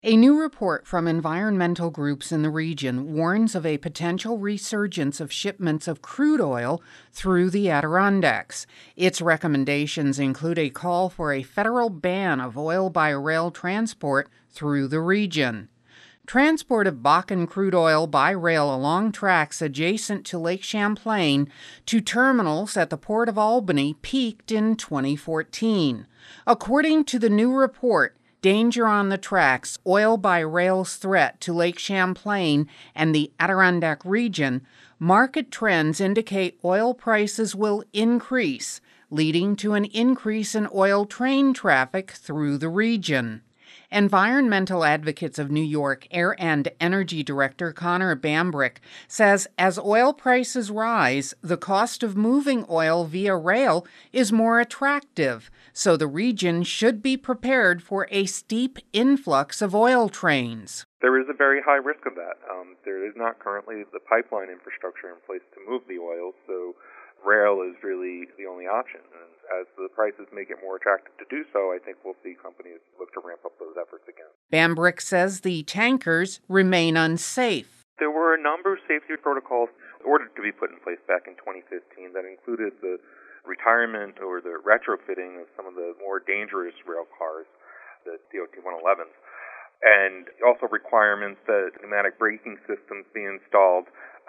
A new report from environmental groups in the region warns of a potential resurgence of shipments of crude oil through the Adirondacks. Its recommendations include a call for a federal ban of oil by rail transport through the region. Transport of Bakken crude oil by rail along tracks adjacent to Lake Champlain to terminals at the Port of Albany peaked in 2014. According to the new report, danger on the tracks, oil by rail's threat to Lake Champlain and the Adirondack region, market trends indicate oil prices will increase, leading to an increase in oil train traffic through the region. Environmental Advocates of New York Air and Energy Director Connor Bambrick says as oil prices rise, the cost of moving oil via rail is more attractive, so the region should be prepared for a steep influx of oil trains. There is a very high risk of that. There is not currently the pipeline infrastructure in place to move the oil, so rail is really the only option. And as the prices make it more attractive to do so, I think we'll see companies look to ramp up those efforts again. Bambrick says the tankers remain unsafe. There were a number of safety protocols ordered to be put in place back in 2015 that included the retirement or the retrofitting of some of the more dangerous rail cars, the DOT-111s, and also requirements that pneumatic braking systems be installed.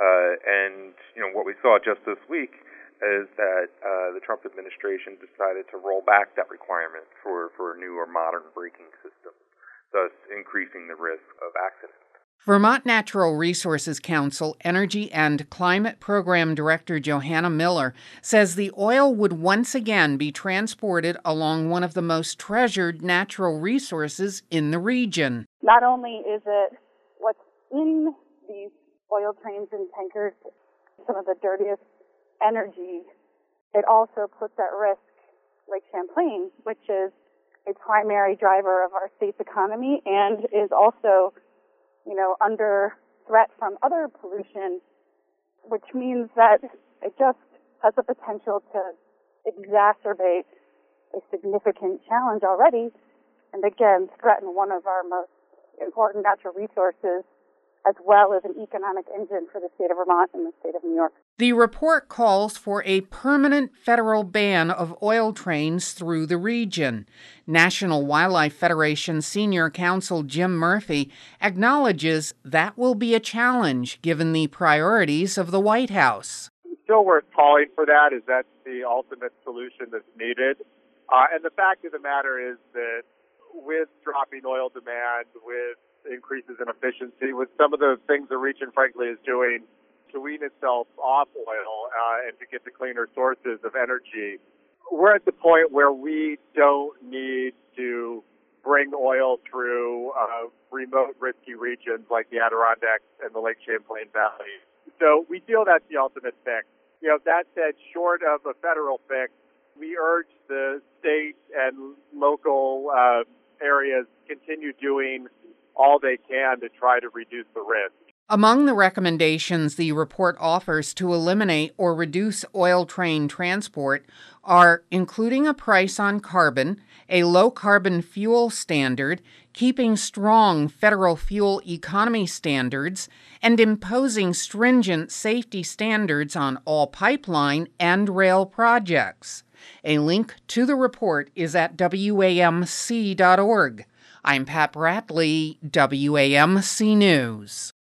And what we saw just this week is that the Trump administration decided to roll back that requirement for new or modern braking systems, thus increasing the risk of accidents. Vermont Natural Resources Council Energy and Climate Program Director Johanna Miller says the oil would once again be transported along one of the most treasured natural resources in the region. Not only is it what's in these oil trains and tankers, some of the dirtiest energy, it also puts at risk Lake Champlain, which is a primary driver of our state's economy and is also under threat from other pollution, which means that it just has the potential to exacerbate a significant challenge already, and again, threaten one of our most important natural resources, as well as an economic engine for the state of Vermont and the state of New York. The report calls for a permanent federal ban of oil trains through the region. National Wildlife Federation Senior Counsel Jim Murphy acknowledges that will be a challenge given the priorities of the White House. It's still worth calling for that, as that's the ultimate solution that's needed. And the fact of the matter is that with dropping oil demand, with increases in efficiency, with some of the things the region, frankly, is doing to wean itself off oil and to get to cleaner sources of energy, we're at the point where we don't need to bring oil through remote, risky regions like the Adirondacks and the Lake Champlain Valley. So we feel that's the ultimate fix. That said, short of a federal fix, we urge the state and local areas continue doing all they can to try to reduce the risk. Among the recommendations the report offers to eliminate or reduce oil train transport are including a price on carbon, a low-carbon fuel standard, keeping strong federal fuel economy standards, and imposing stringent safety standards on all pipeline and rail projects. A link to the report is at WAMC.org. I'm Pat Bradley, WAMC News.